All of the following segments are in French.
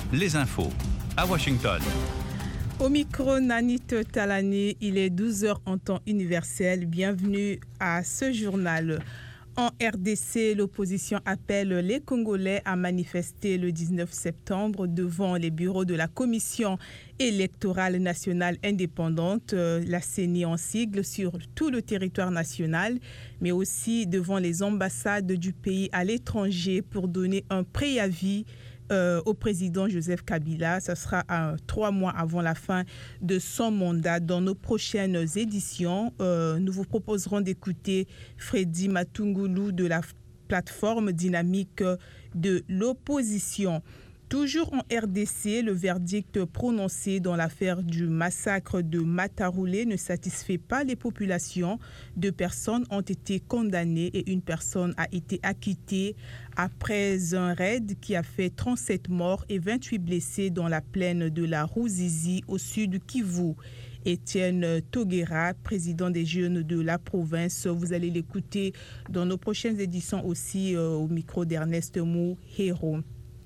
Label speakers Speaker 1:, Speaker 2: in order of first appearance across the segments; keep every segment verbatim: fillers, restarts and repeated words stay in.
Speaker 1: les infos à Washington.
Speaker 2: Au micro, Nanit Talani, il est douze heures en temps universel. Bienvenue à ce journal. En R D C, l'opposition appelle les Congolais à manifester le dix-neuf septembre devant les bureaux de la Commission électorale nationale indépendante, la C E N I en sigle, sur tout le territoire national, mais aussi devant les ambassades du pays à l'étranger pour donner un préavis Euh, au président Joseph Kabila. Ce sera euh, trois mois avant la fin de son mandat. Dans nos prochaines éditions, euh, nous vous proposerons d'écouter Freddy Matungulu de la plateforme dynamique de l'opposition. Toujours en R D C, le verdict prononcé dans l'affaire du massacre de Mataroulé ne satisfait pas les populations. Deux personnes ont été condamnées et une personne a été acquittée après un raid qui a fait trente-sept morts et vingt-huit blessés dans la plaine de la Ruzizi au sud du Kivu. Étienne Toguera, président des jeunes de la province, vous allez l'écouter dans nos prochaines éditions aussi euh, au micro d'Ernest Mou Héro.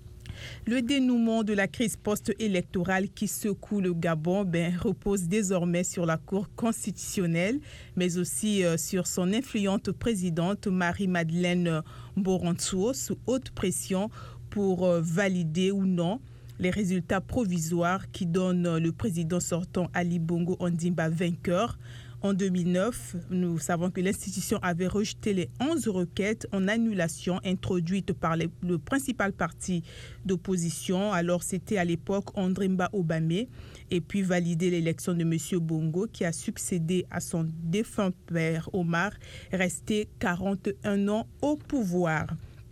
Speaker 2: Le dénouement de la crise post-électorale qui secoue le Gabon ben, repose désormais sur la Cour constitutionnelle, mais aussi euh, sur son influente présidente Marie-Madeleine Mborantouo, sous haute pression pour euh, valider ou non les résultats provisoires qui donnent le président sortant Ali Bongo Ondimba vainqueur. En deux mille neuf, nous savons que l'institution avait rejeté les onze requêtes en annulation introduites par les, le principal parti d'opposition. Alors, c'était à l'époque Ondimba Obame, et puis validé l'élection de M. Bongo, qui a succédé à son défunt père Omar, resté quarante et un ans au pouvoir.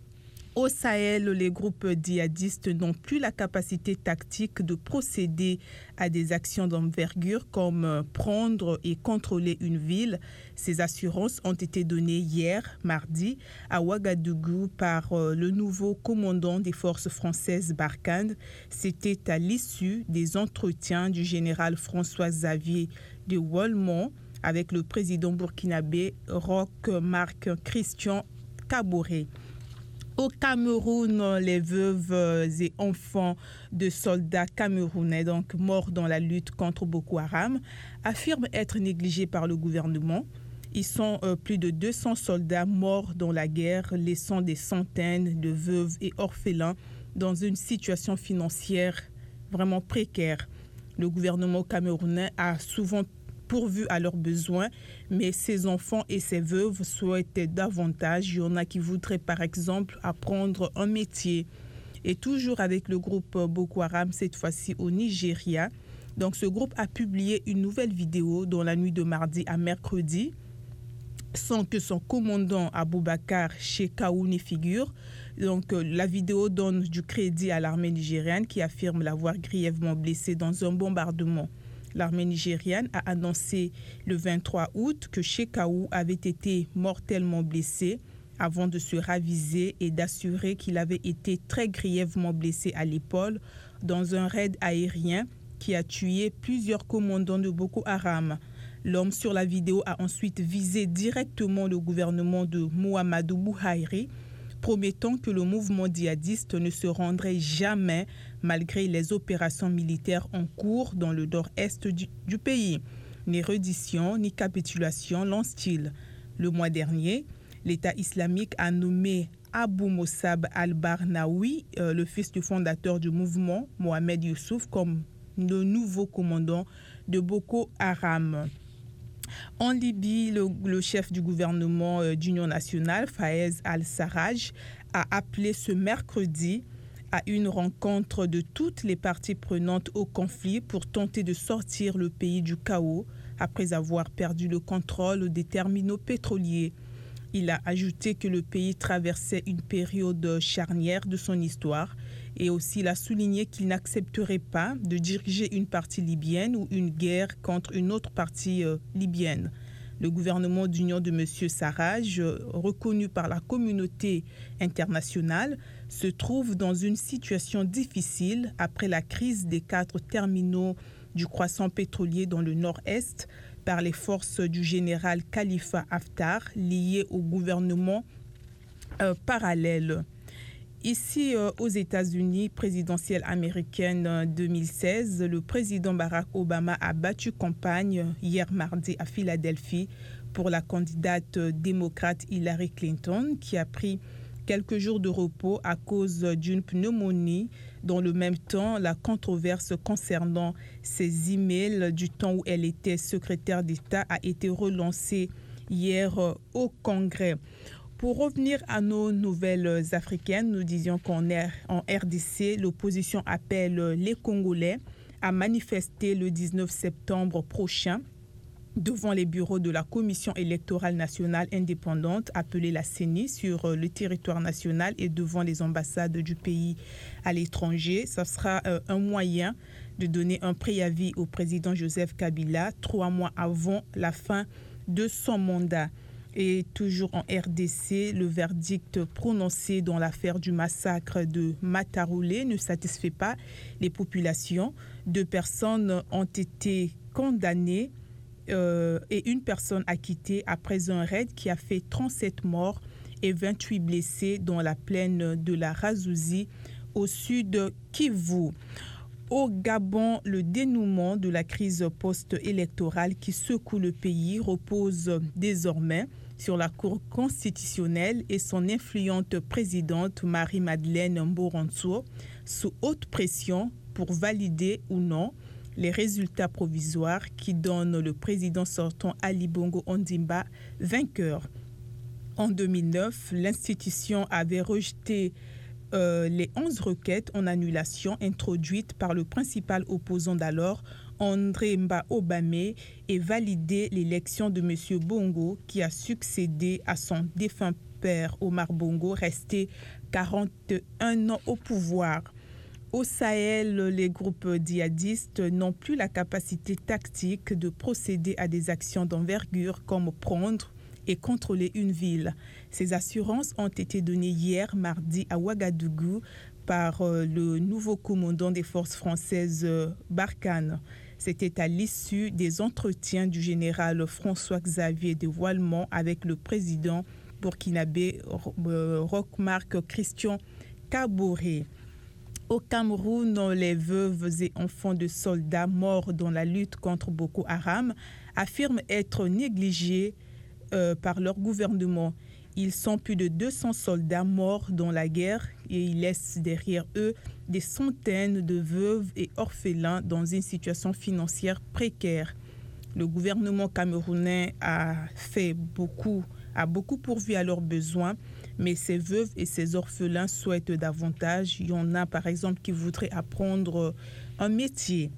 Speaker 2: Au Sahel, les groupes djihadistes n'ont plus la capacité tactique de procéder à des actions d'envergure comme prendre et contrôler une ville. Ces assurances ont été données hier, mardi, à Ouagadougou par le nouveau commandant des forces françaises Barkhane. C'était à l'issue des entretiens du général François-Xavier de Wolmont avec le président burkinabé Roch Marc Christian Kaboré. Au Cameroun, les veuves et enfants de soldats camerounais, donc morts dans la lutte contre Boko Haram, affirment être négligés par le gouvernement. Ils sont euh, plus de deux cents soldats morts dans la guerre, laissant des centaines de veuves et orphelins dans une situation financière vraiment précaire. Le gouvernement camerounais a souvent pourvu à leurs besoins, mais ces enfants et ces veuves souhaitaient davantage. Il y en a qui voudraient par exemple apprendre un métier. Et toujours avec le groupe Boko Haram, cette fois-ci au Nigeria. Donc ce groupe a publié une nouvelle vidéo dans la nuit de mardi à mercredi, sans que son commandant Aboubakar Shekau n'y figure. Donc la vidéo donne du crédit à l'armée nigériane qui affirme l'avoir grièvement blessé dans un bombardement. L'armée nigériane a annoncé le vingt-trois août que Shekau avait été mortellement blessé avant de se raviser et d'assurer qu'il avait été très grièvement blessé à l'épaule dans un raid aérien qui a tué plusieurs commandants de Boko Haram. L'homme sur la vidéo a ensuite visé directement le gouvernement de Muhammadu Buhari, promettant que le mouvement djihadiste ne se rendrait jamais malgré les opérations militaires en cours dans le nord-est du, du pays. Ni reddition, ni capitulation, lance-t-il. Le mois dernier, l'État islamique a nommé Abou Mossab al-Barnaoui, euh, le fils du fondateur du mouvement, Mohamed Youssouf, comme le nouveau commandant de Boko Haram. En Libye, le, le chef du gouvernement euh, d'Union nationale, Fayez al-Sarraj, a appelé ce mercredi à une rencontre de toutes les parties prenantes au conflit pour tenter de sortir le pays du chaos après avoir perdu le contrôle des terminaux pétroliers. Il a ajouté que le pays traversait une période charnière de son histoire et aussi il a souligné qu'il n'accepterait pas de diriger une partie libyenne ou une guerre contre une autre partie euh, libyenne. Le gouvernement d'union de M. Sarraj, reconnu par la communauté internationale, se trouve dans une situation difficile après la crise des quatre terminaux du croissant pétrolier dans le nord-est par les forces du général Khalifa Haftar liées au gouvernement euh, parallèle. Ici, euh, aux États-Unis, présidentielle américaine euh, deux mille seize, le président Barack Obama a battu campagne hier mardi à Philadelphie pour la candidate démocrate Hillary Clinton, qui a pris quelques jours de repos à cause d'une pneumonie. Dans le même temps, la controverse concernant ses emails du temps où elle était secrétaire d'État a été relancée hier euh, au Congrès. Pour revenir à nos nouvelles africaines, nous disions qu'en R D C, l'opposition appelle les Congolais à manifester le dix-neuf septembre prochain devant les bureaux de la Commission électorale nationale indépendante, appelée la C E N I, sur le territoire national et devant les ambassades du pays à l'étranger. Ce sera un moyen de donner un préavis au président Joseph Kabila, trois mois avant la fin de son mandat. Et toujours en R D C, le verdict prononcé dans l'affaire du massacre de Mataroulé ne satisfait pas les populations. Deux personnes ont été condamnées euh, et une personne acquittée après un raid qui a fait trente-sept morts et vingt-huit blessés dans la plaine de la Razouzi au sud de Kivu. Au Gabon, le dénouement de la crise post-électorale qui secoue le pays repose désormais sur la Cour constitutionnelle et son influente présidente Marie-Madeleine Mboranso, sous haute pression pour valider ou non les résultats provisoires qui donnent le président sortant Ali Bongo Ondimba vainqueur. En deux mille neuf, l'institution avait rejeté Euh, les onze requêtes en annulation introduites par le principal opposant d'alors, André Mba Obame, et validé l'élection de M. Bongo, qui a succédé à son défunt père Omar Bongo, resté quarante et un ans au pouvoir. Au Sahel, les groupes djihadistes n'ont plus la capacité tactique de procéder à des actions d'envergure comme prendre et contrôler une ville. Ces assurances ont été données hier mardi à Ouagadougou par euh, le nouveau commandant des forces françaises euh, Barkhane. C'était à l'issue des entretiens du général François-Xavier de Voilemont avec le président burkinabé euh, Roch-Marc Christian Kaboré. Au Cameroun, les veuves et enfants de soldats morts dans la lutte contre Boko Haram affirment être négligés Euh, par leur gouvernement. Ils sont plus de deux cents soldats morts dans la guerre et ils laissent derrière eux des centaines de veuves et orphelins dans une situation financière précaire. Le gouvernement camerounais a fait beaucoup, a beaucoup pourvu à leurs besoins, mais ces veuves et ces orphelins souhaitent davantage. Il y en a par exemple qui voudraient apprendre un métier.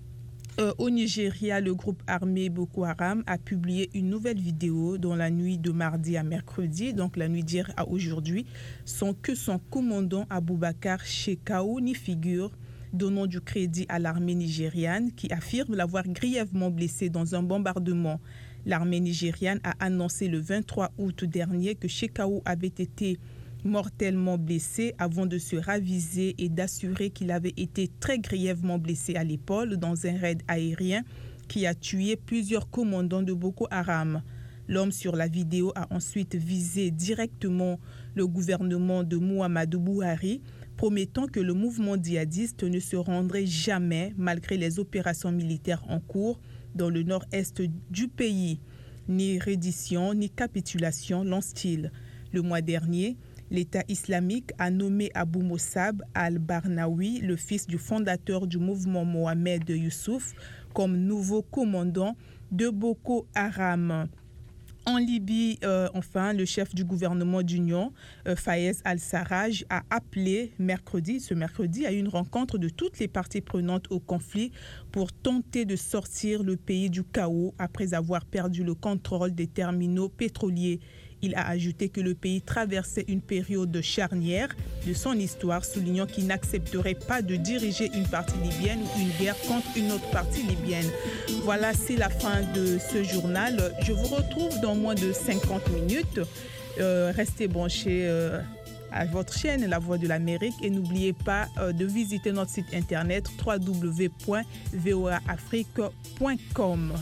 Speaker 2: Euh, au Nigeria, le groupe armé Boko Haram a publié une nouvelle vidéo dans la nuit de mardi à mercredi, donc la nuit d'hier à aujourd'hui, sans que son commandant Aboubakar Shekau n'y figure, donnant du crédit à l'armée nigériane qui affirme l'avoir grièvement blessé dans un bombardement. L'armée nigériane a annoncé le vingt-trois août dernier que Shekau avait été mortellement blessé avant de se raviser et d'assurer qu'il avait été très grièvement blessé à l'épaule dans un raid aérien qui a tué plusieurs commandants de Boko Haram. L'homme sur la vidéo a ensuite visé directement le gouvernement de Muhammadu Buhari, promettant que le mouvement djihadiste ne se rendrait jamais malgré les opérations militaires en cours dans le nord-est du pays. Ni reddition, ni capitulation, lance-t-il. Le mois dernier, l'État islamique a nommé Abou Mossab al-Barnawi, le fils du fondateur du mouvement Mohamed Youssouf, comme nouveau commandant de Boko Haram. En Libye, euh, enfin, le chef du gouvernement d'union, euh, Fayez al-Sarraj, a appelé mercredi, ce mercredi à une rencontre de toutes les parties prenantes au conflit pour tenter de sortir le pays du chaos après avoir perdu le contrôle des terminaux pétroliers. Il a ajouté que le pays traversait une période charnière de son histoire, soulignant qu'il n'accepterait pas de diriger une partie libyenne ou une guerre contre une autre partie libyenne. Voilà, c'est la fin de ce journal. Je vous retrouve dans moins de cinquante minutes. Euh, restez branchés euh, à votre chaîne La Voix de l'Amérique et n'oubliez pas euh, de visiter notre site internet w w w point v o a afrique point com.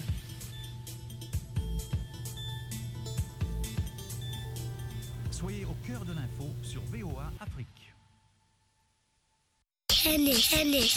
Speaker 1: Soyez au cœur de l'info sur V O A Afrique.
Speaker 3: N, N.